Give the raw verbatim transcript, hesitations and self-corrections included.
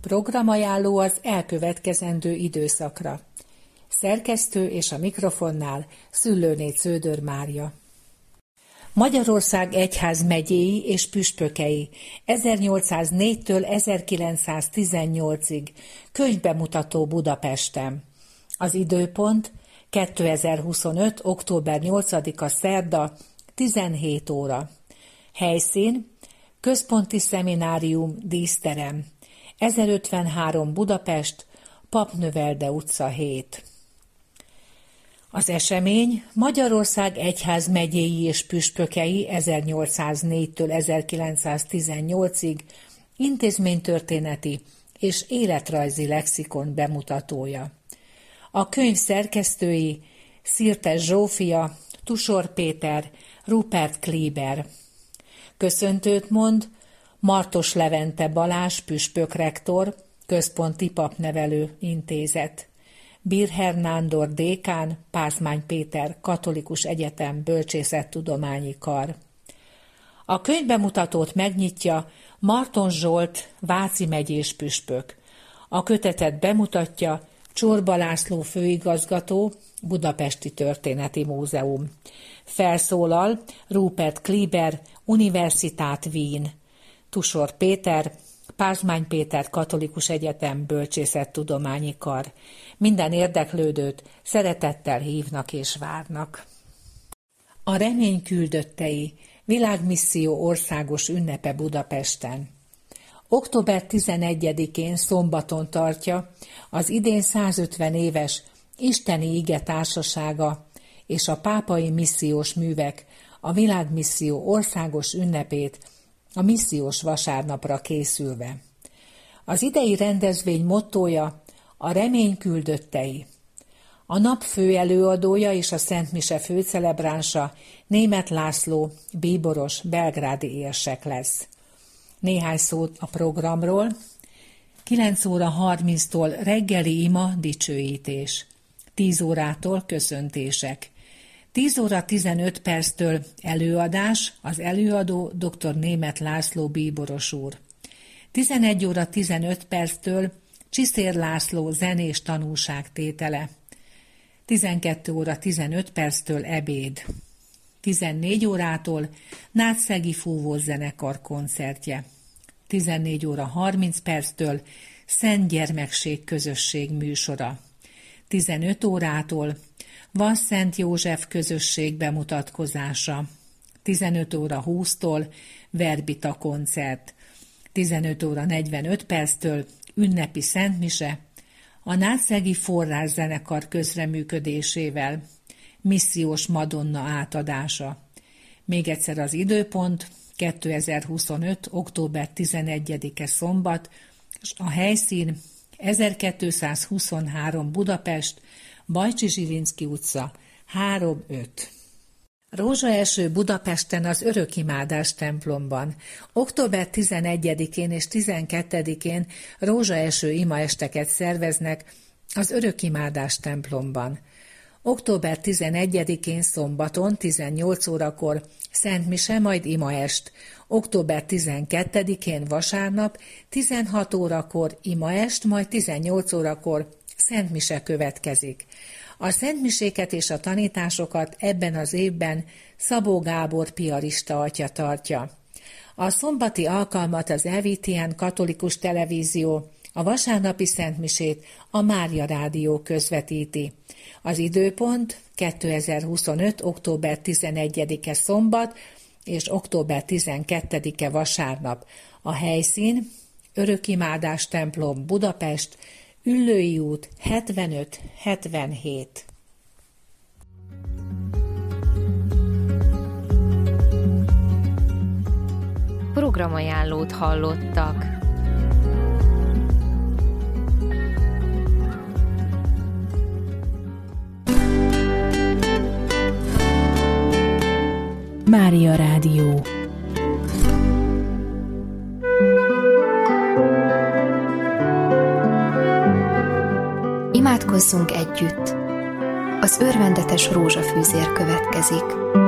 Programajánló az elkövetkezendő időszakra. Szerkesztő és a mikrofonnál Szüllőné Cződör Mária. Magyarország egyházmegyéi és püspökei ezernyolcszáznégytől ezerkilencszáztizennyolcig könyvbemutató Budapesten. Az időpont kétezer-huszonöt. október nyolcadika szerda, tizenhét óra. Helyszín: Központi Szeminárium, díszterem, ezerötvenhárom Budapest, Papnövelde utca hét. Az esemény Magyarország egyházmegyéi és püspökei ezernyolcszáznégytől ezerkilencszáztizennyolcig intézménytörténeti és életrajzi lexikon bemutatója. A könyv szerkesztői Szirtes Zsófia, Tusor Péter, Rupert Kleber. Köszöntőt mond Martos Levente Balázs püspökrektor, Központi Papnevelő Intézet, Birher Nándor dékán, Pázmány Péter Katolikus Egyetem Bölcsészettudományi Kar. A könyvbemutatót megnyitja Marton Zsolt Váci megyés püspök. A kötetet bemutatja Csorba László főigazgató, Budapesti Történeti Múzeum. Felszólal Rupert Kleber, Universitát Wien, Tusor Péter, Pázmány Péter Katolikus Egyetem Bölcsészettudományi Kar. Minden érdeklődőt szeretettel hívnak és várnak. A remény küldöttei világmisszió országos ünnepe Budapesten. október tizenegyedikén szombaton tartja az idén százötven éves Isteni Ige Társasága és a Pápai Missziós Művek a világmisszió országos ünnepét a missziós vasárnapra készülve. Az idei rendezvény mottója a remény küldöttei. A nap fő előadója és a Szent Mise főcelebránsa Németh László, bíboros belgrádi érsek lesz. Néhány szót a programról. kilenc óra harminctól reggeli ima dicsőítés. tíz órától köszöntések. tíz óra tizenöt perctől előadás, az előadó dr. Németh László bíboros úr. tizenegy óra tizenöt perctől Csiszér László zenés tanúságtétele. tizenkét óra tizenöt perctől ebéd. tizennégy órától Nátszegi Fúvós zenekar koncertje. tizennégy óra harminc perctől Szent Gyermekség közösség műsora. tizenöt órától Vas Szent József közösség bemutatkozása. tizenöt óra húsztól Verbita koncert. tizenöt óra negyvenöt perctől ünnepi szentmise, a Nátszegi Forrás zenekar közreműködésével, missziós Madonna átadása. Még egyszer az időpont, kétezer-huszonöt. október tizenegyedike szombat, és a helyszín ezerkétszázhuszonhárom Budapest, Bajcsi Zsilinszky utca, három öt. Rózsaeső Budapesten az Örökimádás templomban. október tizenegyedikén és tizenkettedikén rózsaeső imaesteket szerveznek az Örökimádás templomban. október tizenegyedikén szombaton tizennyolc órakor Szent Mise, majd imaest. október tizenkettedikén vasárnap tizenhat órakor imaest, majd tizennyolc órakor Szent Mise következik. A szentmiséket és a tanításokat ebben az évben Szabó Gábor piarista atya tartja. A szombati alkalmat az er vé té en katolikus televízió, a vasárnapi szentmisét a Mária Rádió közvetíti. Az időpont kétezer-huszonöt. október tizenegyedike szombat és október tizenkettedike vasárnap. A helyszín Örökimádás templom, Budapest, Üllői út hetvenöt hetvenhét. Programajánlót hallottak. Mária Rádió. Imádkozzunk együtt! Az örvendetes rózsafűzér következik.